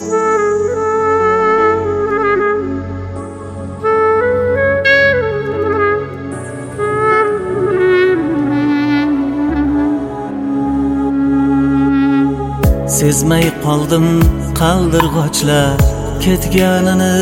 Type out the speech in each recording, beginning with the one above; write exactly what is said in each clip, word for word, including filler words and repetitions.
Sezmay qoldim qaldirg'ochlar ketganini,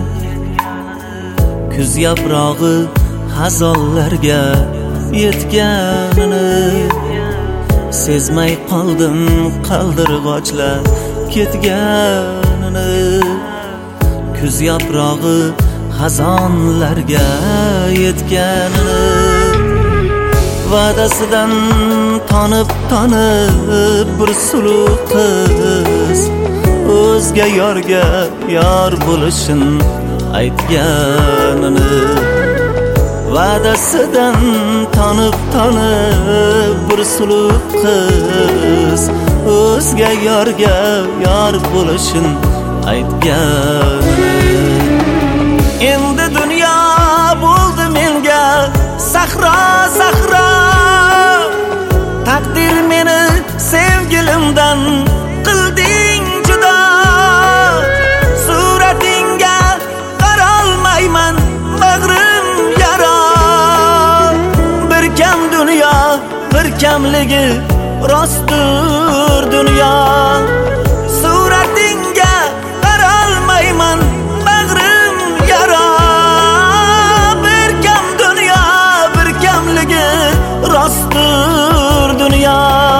kuz yaprog'i xazonlarga yetganini. Sezmay qoldim qaldirg'ochlar ketganini, kuz yaprog'i xazonlarga yetganini. Va'dasidan tonib tonib bir suluv qiz o'zga yorga yor bo'lishin aytganini. Va'dasidan tonib tonib bir suluv qiz o'zga yorga yor bo'lishin aytganini. Endi dunyo bo'ldi menga sahro sahro, taqdir meni sevgilimdan qilding judo. Suratingga qarolmayman, bag'rim yaro. Bir kam dunyo, bir kamligi rostdir dunyo. Suratingga qarolmayman, bag'rim yaro. Bir kam dunyo, bir kamligi rostdir dunyo.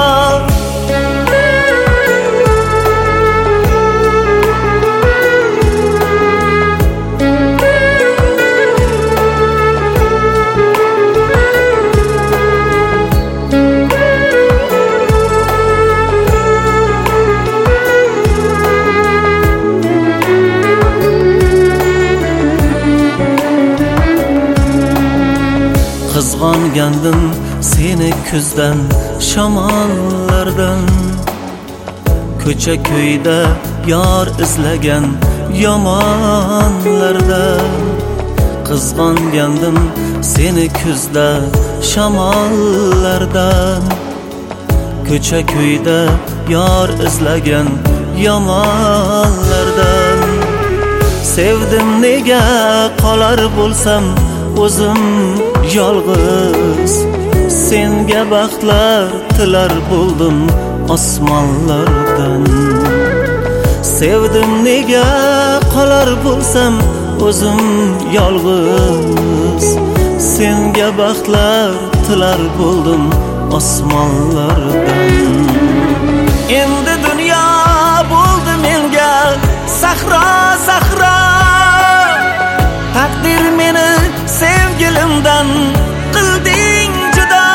Qizg'ongandim seni kuzdan, shamollardan, ko'cha ko'yda yor izlagan yomonlardan. Qizg'ongandim seni kuzda, shamollardan, ko'cha ko'yda yor izlagan yomonlardan. Sevdim nega qolar bo'lsam o'zim yolg'iz, senga baxtlar tilar bo'ldim osmonlardan. Sevdim nega qolar bo'lsam o'zim yolg'iz, senga baxtlar tilar bo'ldim osmonlardan. Endi dunyo bo'ldi menga sahro sahro, taqdir meni sevgilimdan qilding judo.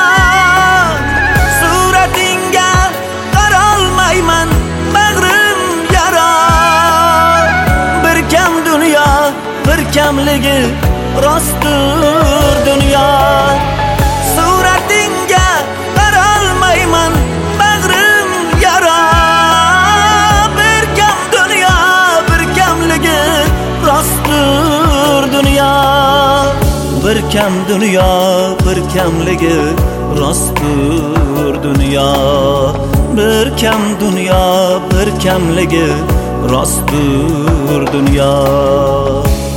Suratingga qarolmayman, bag'rim yaro. Bir kam dunyo, bir kamligi rostdir dunyo. Suratingga qarolmayman, bag'rim yaro. Bir kam dunyo, bir kamligi rostdir dunyo. Bir kam dunyo, bir kamligi rostdir dunyo. Bir kam dunyo, bir kamligi rostdir dunyo.